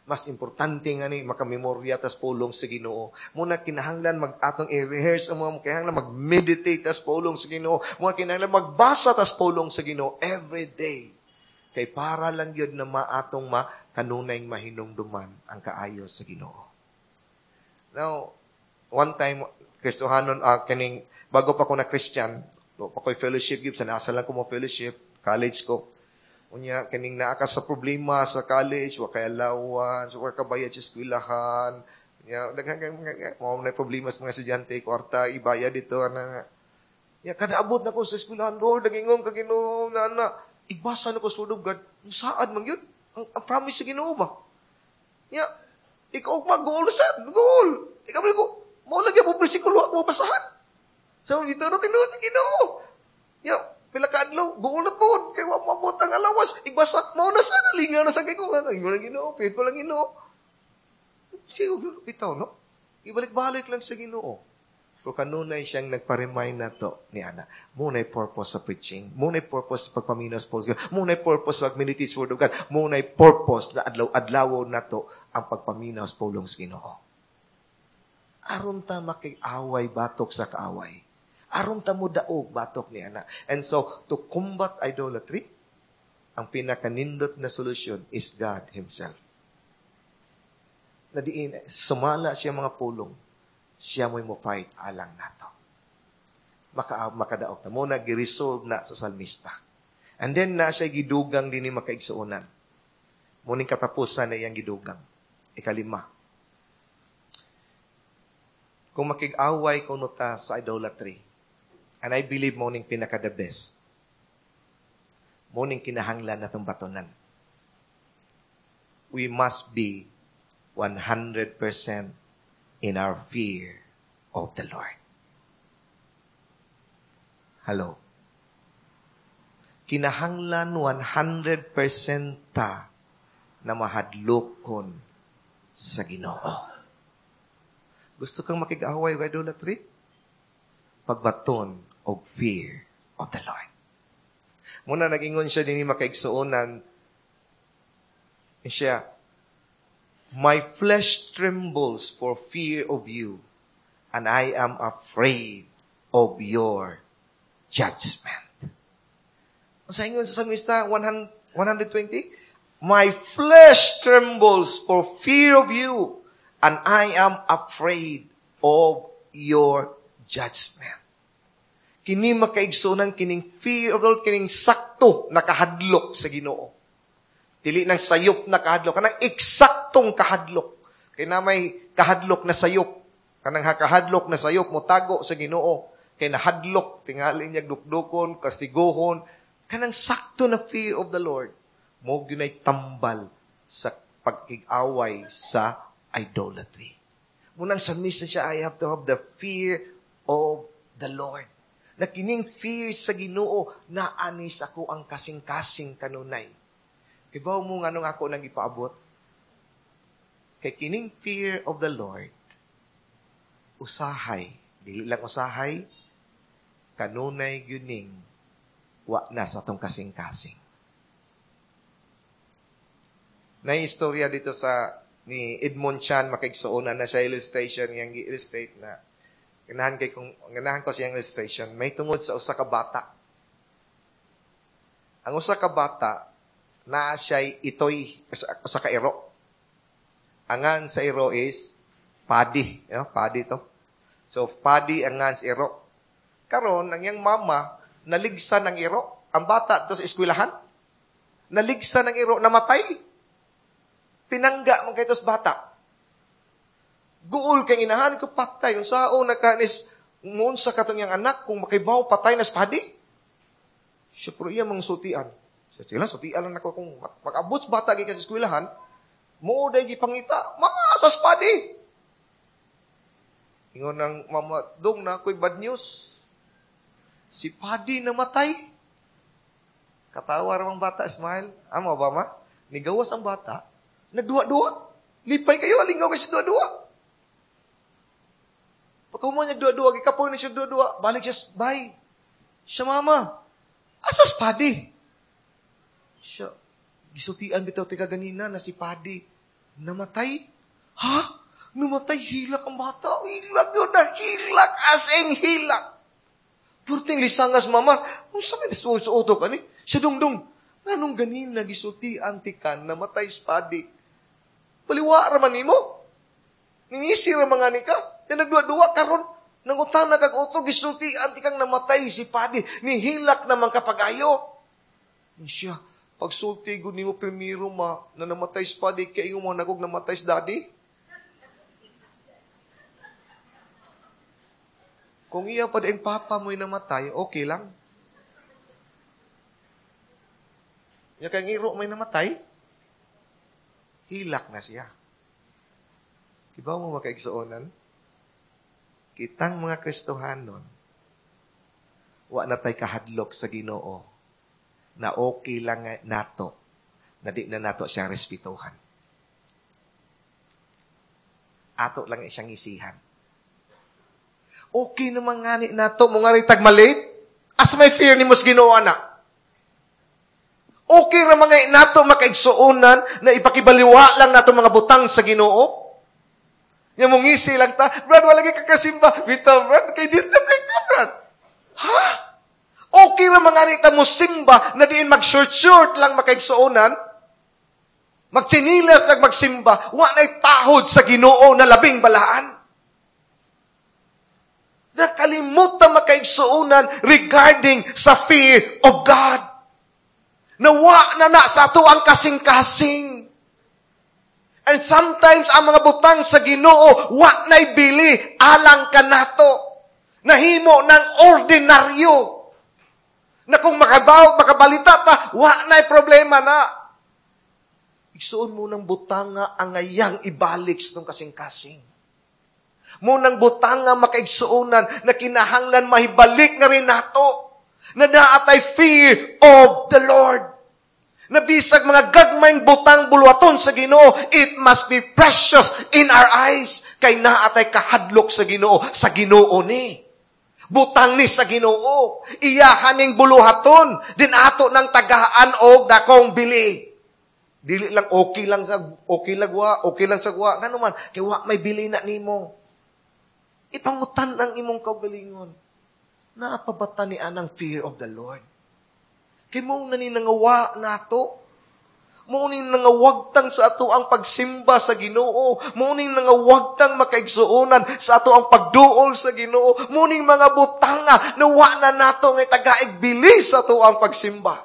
Mas importante nga ni makamemorya tas pulong sa Ginoo. Muna kinahanglan mag-atong i-rehearse ang mga kinahanglan mag-meditate tas pulong sa Ginoo. Muna kinahanglan magbasa tas pulong sa Ginoo every day. Kay para lang yun na maatong kanunay mahinumduman ang kaayo sa Ginoo. Now, one time, Kristohanon, bago pa ko na Christian, pa ko'y fellowship gib, nasa lang ko mo fellowship, college ko. Unya, kaning naaka sa problema sa college, wa kay allowance, wa kabayad sa eskwelahan. Daghan mo na problema sa mga estudyante, kwarta, ibaya dito, kada abot na ko sa eskwelahan, Lord, nagingong ka Ginoo, na, igbasa na ko sa Word of God, saan man yun? Ang promise sa Ginoo ba? Ikaw mag-goal sa goal. Ikaw ko, mo lagi mo bersikulo ako mabasahan. So, ito na tinuod sa Ginoo. Pila ka adlaw, goal na po. Kaya mabot ang alawas. Igbasa mo na sana. Linga na sa Ginoo. Ingo na Ginoo. Pito lang Ginoo. Siya, bitaw, no? Ibalik-balik lang sa Ginoo. Pero kanunay siyang nagpa-remind na to ni Ana. Muna'y purpose sa preaching. Muna'y purpose sa pagpaminos po. Muna'y purpose sa pag-meditate sa Word of God. Muna'y purpose na adlaw na to ang pagpaminos pulong sa Ginoo. Aron ta makig-away batok sa kaaway. Aron ta mo daog batok ni Ana. And so, to combat idolatry, ang pinakanindot na solusyon is God Himself. Nadiin, sumala siya mga pulong. Siya mo'y mo fight alang nato. Makadaog na. Muna, giresolve na sa salmista. And then, na siya gidugang din ni makaigsuunan. Muning katapusan na iyang gidugang. 5. Kung makig-away ko ta sa idolatry, and I believe muning pinaka-the best, muning kinahanglan na itong batonan. We must be 100% in our fear of the Lord. Hello. Kinahanglan 100% ta na mahadlokon sa Ginoo. Gusto kang makig-away with idolatry? Pagbaton of fear of the Lord. Muna nag-ingon siya din ni makaigsuonan. Siya, my flesh trembles for fear of you, and I am afraid of your judgment. Sa ingon sa Salmista 120, my flesh trembles for fear of you, and I am afraid of your judgment. Kini makaigsunan, kining fear of the Lord, kining sakto na kahadlok sa Ginoo. Dili ng sayop na kahadlok, kanang eksaktong kahadlok. Kaya na may kahadlok na sayop, kanang kahadlok na sayop mo tago sa Ginoo. Kaya nahadlok, tingali niya dukdukon, kastiguhon, kanang sakto na fear of the Lord. Mo ginay tambal sa pag-igaway sa idolatry. Munang salmista siya, I have to have the fear of the Lord. Na kining fear sa Ginoo, naanis ako ang kasing-kasing kanunay. Kaya ba mo nga nung ako nang ipaabot? Kay kining fear of the Lord, usahay, dili lang usahay, kanunay gyuning, wa na sa tong kasing-kasing. Na-istorya dito sa ni Edmond Chan, makaigsuonan na siya illustration, niyang i-illustrate na ganahan ko siyang illustration. May tungod sa usa ka bata. Ang usa ka bata, na siya'y itoy, usa ka iro. Angan sa iro is padi. Padi to. So, padi angan sa iro. Karon, ang iyang mama, naligsan ng iro. Ang bata to sa eskwelahan, naligsan ng iro, namatay. Pinangga mong kaitos bata. Guol kay inahan ko patay. Yung sao nakanis, ngunsa katong yung anak, kung makibaw patay na sa padi. Siya, pero iya mong sutian. Sila, sutian lang ako kung mag-abot sa bata sa eskwelahan, muuday gipangita, mga asas padi. Ingon ng mama, dong na ako'y bad news. Si padi namatay. Katawa ramang bata, smile. Amo ba ma? Nigawas ang bata, nagduwa-duwa. Lipay kayo, alingaw kayo sa duwa-duwa. Pagka mo niya duwa-duwa, gikapoy na siya duwa-duwa, balik siya, bye. Siya, mama, asas padi. Siya, gisutian bitaw tika ganina na si padi. Namatay? Ha? Namatay, hilak ang bata. Hilak yun na, hilak as in hilak. Purting lisangas mama, kung sa may nasuoto ka ni, siya dungdung, anong ganin nagisulti antikan, namatay spadi. Baliwa raman ni mo. Ningisi raman nga ni ka. Yan nagdua-dua karon nangutang na kag-utro, gisulti antikang namatay si padi. Nihilak naman kapag-ayo. Siya, pagsulti ko ni mo primero na namatay si padi, kaya yung mga nagog namatay si daddy. Kung iya pa din papa mo'y namatay, okay lang. Yung kang iro may namatay, hilak na siya. Diba mo makaigsuonan? Kitang mga Kristohanon, wa na tay kahadlok sa Ginoo na okay lang nato, na di na nato siyang respetuhan. Ato lang siyang isihan. Okay naman nga ni nato, mga ritag malit, as may fear ni mos Ginoo na. Okay ra mga nato makaigsuonan na ipakibaliwa lang nato mga butang sa Ginoo. Yung mong isi lang ta, Brad, wala kay kakasimba. Bitaw, Brad, kay dito kay ka, Brad. Ha? Okay ra mga nita mo simba na diin mag-short-short lang makaigsuonan. Magtsinilas lang magsimba. Wa na'y tahod sa Ginoo na labing balaan. Nakalimutan makaigsuonan regarding sa fear of God. Nawa na sa ato ang kasing-kasing. And sometimes, ang mga butang sa Ginoo, wa na'y bili, alang ka nato. Nahimo ng ordinaryo. Na kung makabalita ta, wa na'y problema na. Igsuon mo ng butanga ang ngayang ibalik sa itong kasing-kasing. Munang butanga makaigsuonan na kinahanglan mahibalik nga rin nato. Na naatay fear of the Lord. Nabisag mga gagmayng butang buluaton sa Ginoo, it must be precious in our eyes. Kay naatay kahadlok sa Ginoo ni. Butang ni sa Ginoo. Iyahaning buluhaton, din ato ng tagaan og dakong bili. Dili lang okay lang sa gwa. Ngano man, kay wa may bili na nimo. Ipangutan ang imong kaugalingon. Naapabata ni anang fear of the Lord. Kay mo naninangawa nato. Mo nangawagtang sa ato ang pagsimba sa Ginoo. Mo nangawagtang makaigsuonan sa ato ang pagduol sa Ginoo. Mo mga butanga na wa na nato nga tagaig bilis sa ato ang pagsimba.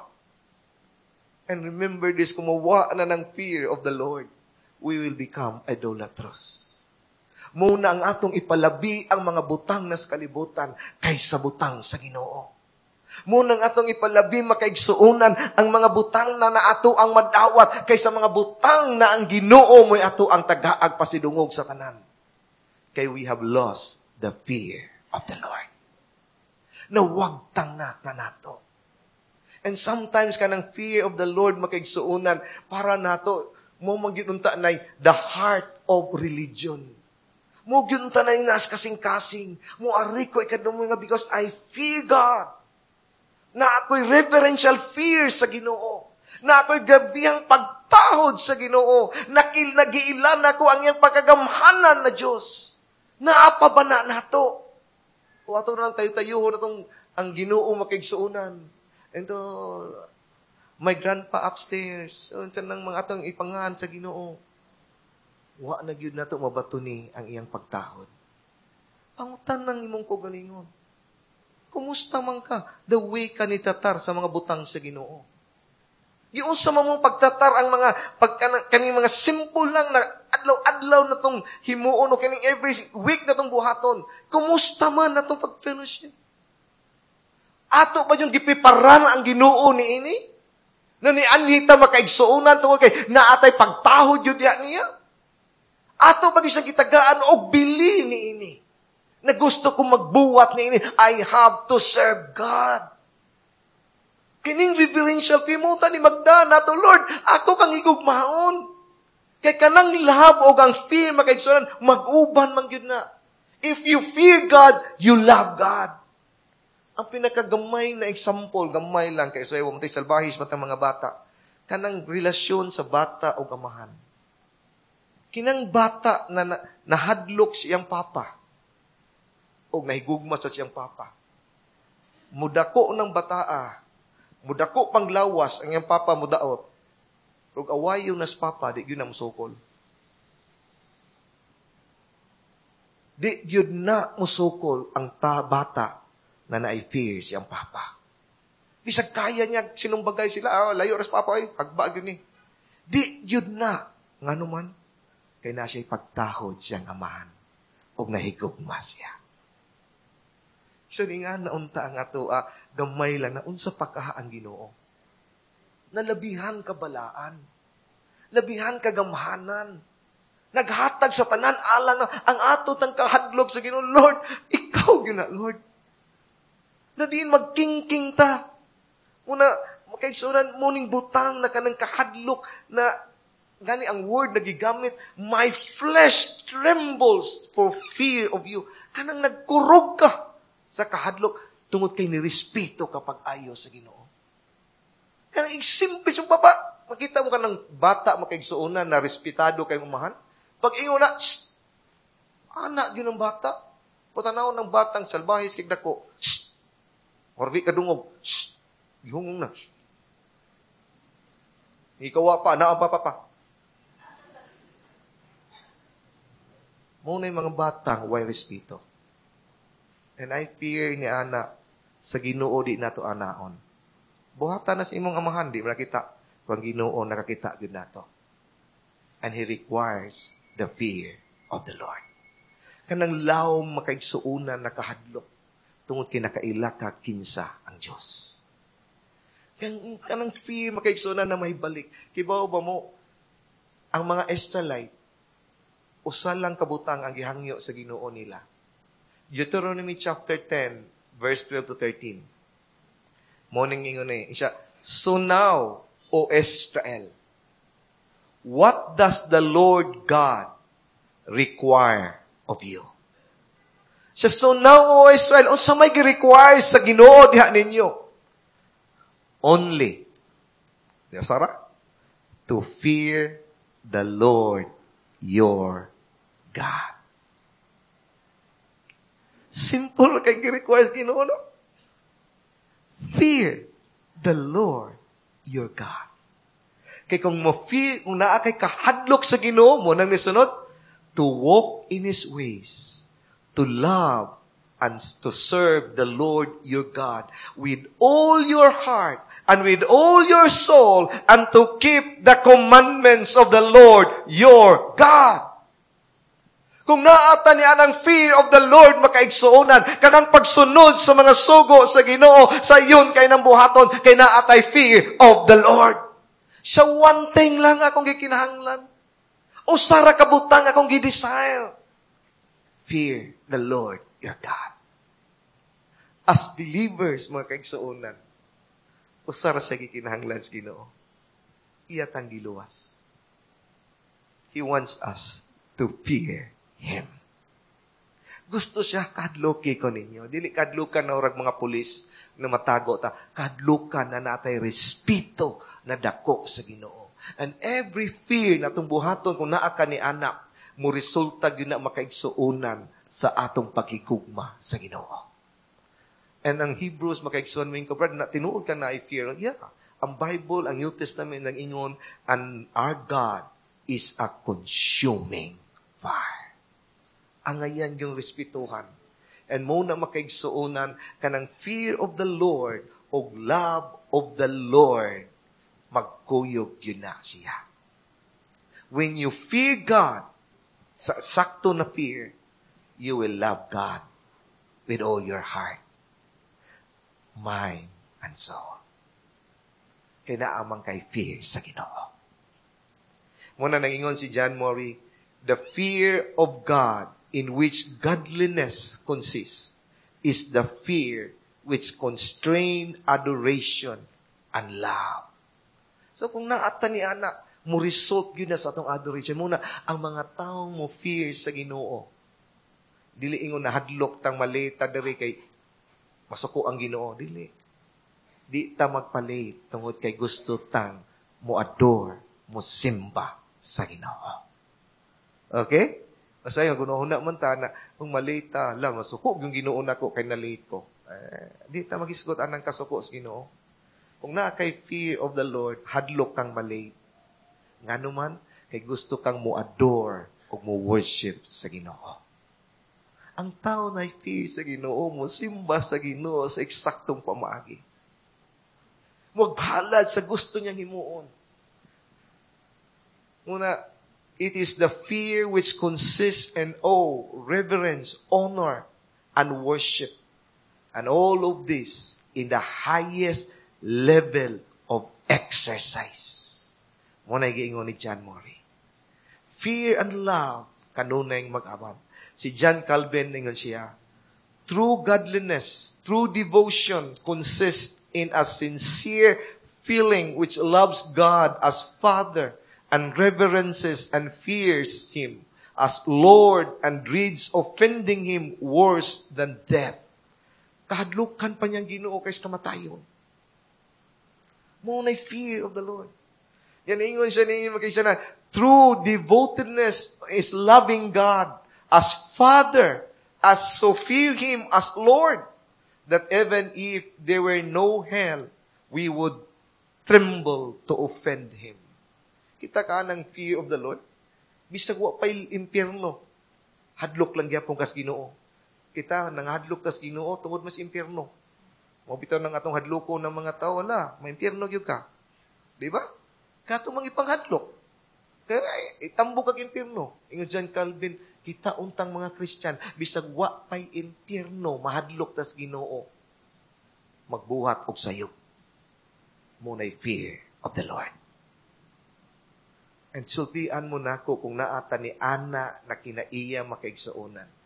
And remember this, kung mawa na ng fear of the Lord, we will become idolatrous. Muna ang atong ipalabi ang mga butang na sa kalibutan kaysa butang sa Ginoo. Muna ang atong ipalabi makaigsuonan ang mga butang na ato ang madawat kaysa mga butang na ang Ginoo mo'y ato ang tagaag pasidungog sa tanan. Kay we have lost the fear of the Lord. Nawagtang na nato. And sometimes kanang fear of the Lord makaigsuonan para nato mo magyunta na the heart of religion. Mo gyunta na nas kasing-kasing. Mo ari ko ikadto nga because I fear God. Na ako'y reverential fear sa Ginoo. Na ako'y grabihang pagtahod sa Ginoo. Nagiilan ako ang iyang pagkagamhanan na Diyos. Naapabana nato. O ato nang tayo-tayo na itong ang Ginoo makaigsuunan. Ito, my grandpa upstairs. So, nang mga atong ipangahan sa Ginoo. Wa na gyud nato mabato ni ang iyang pagtahod. Pangutan ng imong kaugalingon. Kumusta man ka? The way ka ni tatar sa mga butang sa Ginoo. Giunsa man mong pagtatar ang mga kaning mga simple lang na adlaw-adlaw na tong himuon o kaning every week na tong buhaton. Kumusta man na tong pag-fellowship? Ato ba yung gipiparan ang Ginoo ni ini? Na ni anita makaigsuonan tungod kay naatay pagtahod yun niya? Ato ba siyang gitagaan og bili ni ini? Na gusto kong magbuwat ni ini, I have to serve God. Kining reverential kimuta ni Magda nato, Lord, ako kang igugmaon. Kay kanang love o ang fear makaigsuonan, mag-uban man gyud na. If you fear God, you love God. Ang pinakagamay na example, gamay lang, kaya sayo, matay salbahis matang mga bata, kanang relasyon sa bata o amahan. Kinang bata na nahadlok siyang papa. O nahigugma sa siyang papa. Mudako ng bataa. Mudako pang lawas ang iyang papa mudaot. Rug awayo nas papa, di yun na musukol. Di yun na musukol ang bata na na-fear siyang papa. Bisag kaya niya, sinumbagay sila, layo ras papa, hagbag yun eh. Di yun na, nga naman, kaya na siya'y pagtahod siyang amahan, o nahigugma siya. So, nga naunta ang ato, gamay lang na unsa pagkaha ang Ginoo. Nalabihan kabalaan. Labihan kagamhanan. Naghatag sa tanan alang na ang ato tang kahadlok sa Ginoo. Lord, ikaw gina, Lord. Na diin magkingking ta. Muna, makaigsuran mo ning butang na kanang kahadlok na gani ang word na gigamit, my flesh trembles for fear of you. Kanang nagkurog ka sa kahadlok tungod kay nirespeto kapag ayo sa Ginoo. Kanang igsimple yung baba. Makita mo ka ng bata makaigsuunan na respetado kay umahan. Pag ingon na, anak yun ang bata. Putanaw ng batang salbahis kay dako. Orbi kadungog. Gihungong na. Ikaw pa, naa pa. Muna yung mga batang way respeto. And I fear ni anak sa Ginoo di nato anaon. Buhatan na sa imong amahan, di mo nakita. Kung Ginoo, nakakita din nato. And He requires the fear of the Lord. Kanang lawom makaigsuunan nakahadlok. Tungod kay nakaila ka kinsa ang Diyos. Kanang fear makaigsuunan na may balik. Kibaw ba mo, ang mga Israelite, usa lang kabutang ang gihangyo sa Ginoo nila. Deuteronomy chapter 10, verse 12 to 13. Morning ingon siya, so now, O Israel, what does the Lord God require of you? So now, O Israel, unsa may gi-require sa Ginoo diha ninyo? Only, Sarah, to fear the Lord your God. Simple kay gi-require sa Ginoo, no? Fear the Lord your God. Kay kung mo-fear, kung naa kay kahadlok sa Ginoo mo, nang nisunod, to walk in His ways, to love, and to serve the Lord your God with all your heart and with all your soul, and to keep the commandments of the Lord your God. Kung naata niya ang fear of the Lord makaigsuunan, kanang pagsunod sa mga sugo sa Ginoo, sa iyon kay nang buhaton, kay naatay fear of the Lord. Sa one thing lang akong gikinahanglan. O sara kabutang akong gidesire. Fear the Lord your God. As believers, mga kaigsuunan, o sara sa gikinahanglan sa Ginoo, iyatang giluwas. He wants us to fear Him. Gusto siya kadloki ko ninyo. Dili kadlukan na orag mga pulis na matago ta. Kadlukan na natay respeto na dako sa Ginoo. And every fear na itong buhaton kung naa ka ni anak, mo resulta yun na makaigsuunan sa atong pagkikugma sa Ginoo. And ang Hebrews makaigsuon mo yung kabrad, na tinuod ka na i-fear. Yeah. Ang Bible, ang New Testament, nang ingon, and our God is a consuming fire. Ang ayan yung respetuhan. And muna makaigsuunan kanang fear of the Lord o love of the Lord, magkuyog yun na siya. When you fear God, sakto na fear, you will love God with all your heart, mind, and soul. Kaya naamang kay fear sa Ginoo. Muna nangingon si John Murray, the fear of God in which godliness consists is the fear which constrain adoration and love. So kung naata ni anak, mo result yun na sa atong adoration. Muna, ang mga taong mo fear sa Ginoo. Dili ingon na hadlok tang malita diri kay masuko ang Ginoo. Dili. Di ta magpalit tungod kay gusto tang mo adore, mo simba sa Ginoo. Okay? Masaya, gunahuna man ta na, kung malita, masuko yung ginuuna ko, kay na-late ko. Di ta magisgot anang kasuko sa Ginoo. Kung na kay fear of the Lord, hadlok kang malate. Nga naman, kay gusto kang mo-adore o mo-worship sa Ginoo. Ang tao na fear sa Ginoo mo, simba sa Ginoo sa eksaktong pamaagi. Magbalad sa gusto niyang himuon. Muna, it is the fear which consists in awe, reverence, honor, and worship. And all of this in the highest level of exercise. Muna giingon ni John Murray. Fear and love, kanunay mag-aman. Si John Calvin, ingon siya, true godliness, true devotion consists in a sincere feeling which loves God as Father and reverences and fears Him as Lord and dreads offending Him worse than death. Kahadlukan pa niyang Ginoo kaysa kamatayon. Muna'y fear of the Lord. Yan ingon siya na, true devotedness is loving God as Father, as so fear Him as Lord, that even if there were no hell, we would tremble to offend Him. Kita ka ng fear of the Lord? Bisag wa pa'y impyerno. Hadlok lang gyapon kas Ginoo. Kita nang hadlok tas Ginoo tungod mas impyerno. Mo bitaw nang atong hadloko ng mga tao na, may impyerno gyud ka. Di ba? Kato mang ipanghadlok. Kaya itambo kag impyerno. Ingon John Calvin, kita untang mga Christian bisag wa pay impyerno mahadlok tas Ginoo. Magbuhat og sayo. Muna'y fear of the Lord. And sultian mo nako kung naata ni Ana na kinaiya makaigsuonan.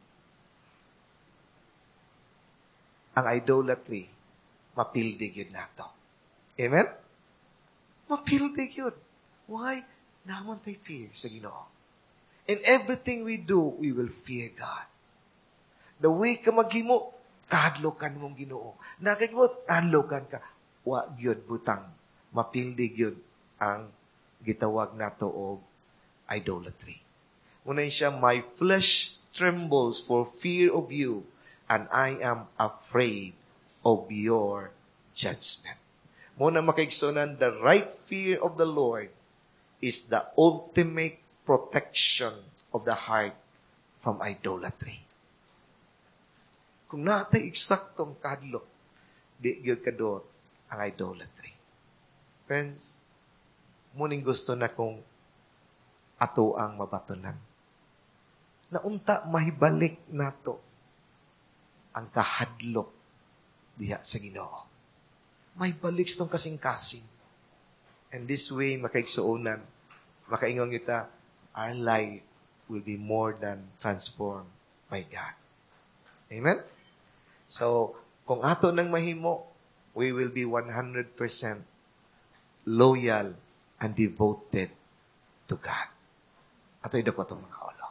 Ang idolatry, mapildig yun nato. Amen? Mapildig yun. Why? Naman tayo fear sa Ginoo. In everything we do, we will fear God. The way ka maghimo, kahadlokan mong Ginoo. Nakikimot, kahadlokan ka. Wa yun, butang. Mapildig yun ang gitawag nato og idolatry. Unahin siya, my flesh trembles for fear of you, and I am afraid of your judgment. Muna makaigsunan, the right fear of the Lord is the ultimate protection of the heart from idolatry. Kung natay eksaktong kadlok, di gyud kadot ang idolatry. Friends, muning gusto na kong ato ang mabatunan. Naunta mahibalik nato ang kahadlok diha sa Ginoo. May balik itong kasing-kasing. And this way, makaigsuonan, makaingon kita, our life will be more than transformed by God. Amen? So, kung ato nang mahimo, we will be 100% loyal and devoted to God. Ato ito po itong mga ulo.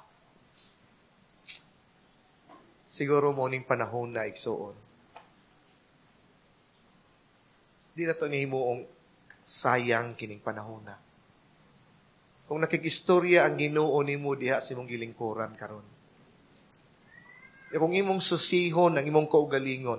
Siguro mo ning panahon na igsuon. Di na ito nihimuong sayang kining panahon na. Kung nakikistorya ang Ginoo nimo diha sa imong gilingkuran karon. Kung imong susihon ang imong kaugalingon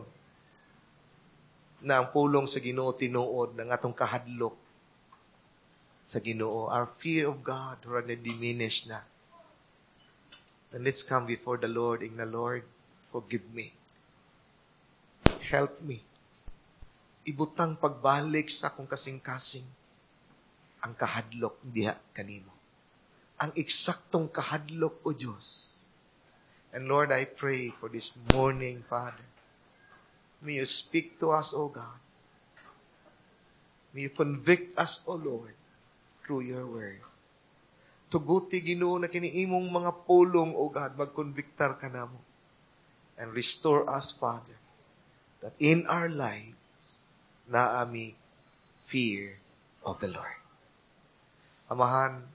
na ang pulong sa Ginoo tinuod ng atong kahadlok sa Ginoo, our fear of God already diminished na. Then let's come before the Lord, ing na, Lord, forgive me. Help me. Ibutang pagbalik sa akong kasing-kasing ang kahadlok diha kanimo. Ang eksaktong kahadlok, O Diyos. And Lord, I pray for this morning, Father. May you speak to us, O God. May you convict us, O Lord, through your word. Tuguti, Ginoo, na kiniimong mga pulong, O God, magkonviktar ka namo. And restore us, Father, that in our lives, naami fear of the Lord. Amahan,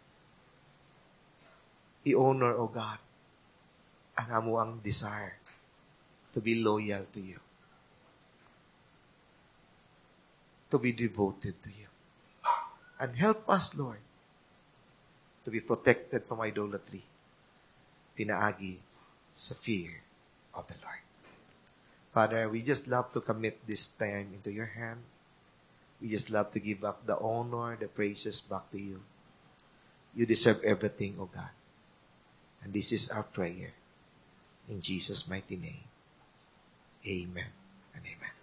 i-honor, O God, ang amo ang desire to be loyal to you, to be devoted to you. And help us, Lord, to be protected from idolatry. pinaagi sa fear of the Lord. Father, we just love to commit this time into your hand. We just love to give back the honor, the praises back to you. You deserve everything, O God. And this is our prayer. In Jesus' mighty name. Amen and amen.